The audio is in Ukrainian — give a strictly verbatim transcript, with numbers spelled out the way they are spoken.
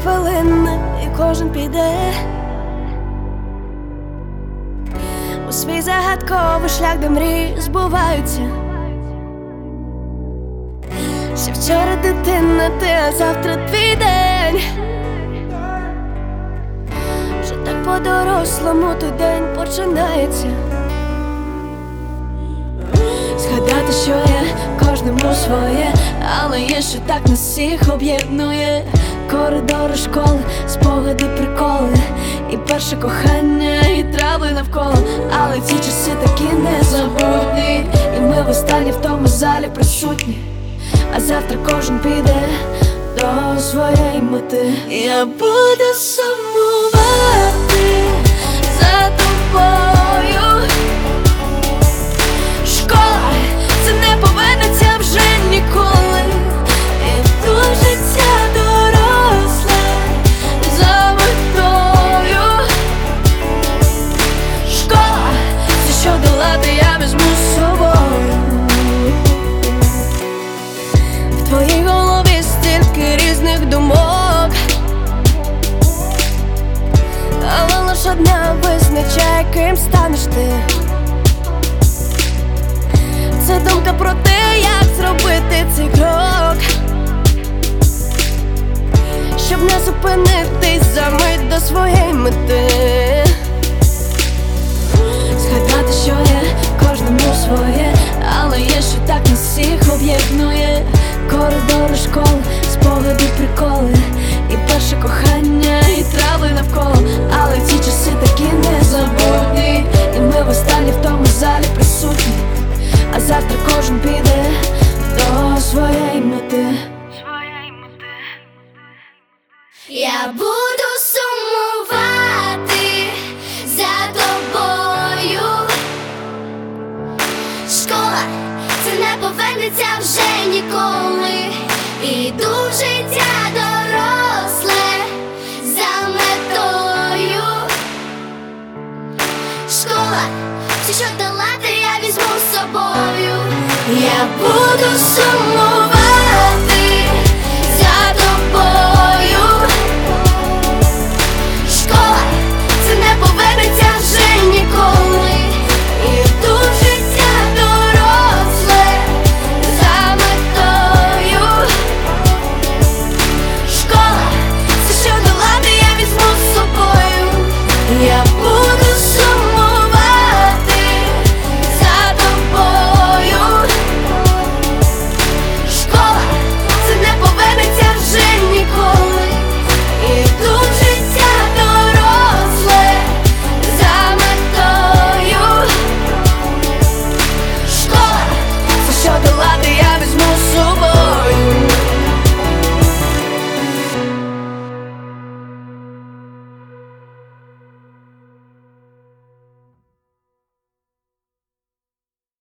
хвилини, і кожен піде у свій загадковий шлях, де мрії збуваються. Ще вчора дитина ти, а завтра твій день. Вже так по-дорослому той день починається. Згадати, що є кожному своє, але є, що так нас всіх об'єднує. Коридори школи, спогади, приколи, і перше кохання, і трави навколо. Але ці часи такі незабутні, і ми востаннє в тому залі присутні. А завтра кожен піде до своєї мети. Я буду сумувати за тобою. Школа, це не повернеться вже ніколи. І тут життя доросле за метою. Школа, це що долати я візьму з собою. В твоїй голові стільки різних думок, але лиш одна визначає, ким станеш ти. Це думка про те, як зробити цей крок, щоб не зупинитись за мить до своєї мети. Згадати, що є кожному своє, але є, що так нас всіх об'єднує. Коридори школи, спогади, приколи, і перше кохання, і трави навколо. Але ці часи такі незабутні, і ми востаннє в тому залі присутні. А завтра кожен піде до своєї мети. Я буду сумувати за тобою. Школа, це не повернеться вже ніколи. Іду в життя доросле за метою. Школа, все, що долати, я візьму з собою. Я буду сумувати за тобою. Школа, це не повернеться вже ніколи. Іду в життя доросле за метою. Школа, все, що долати, я візьму з собою. Я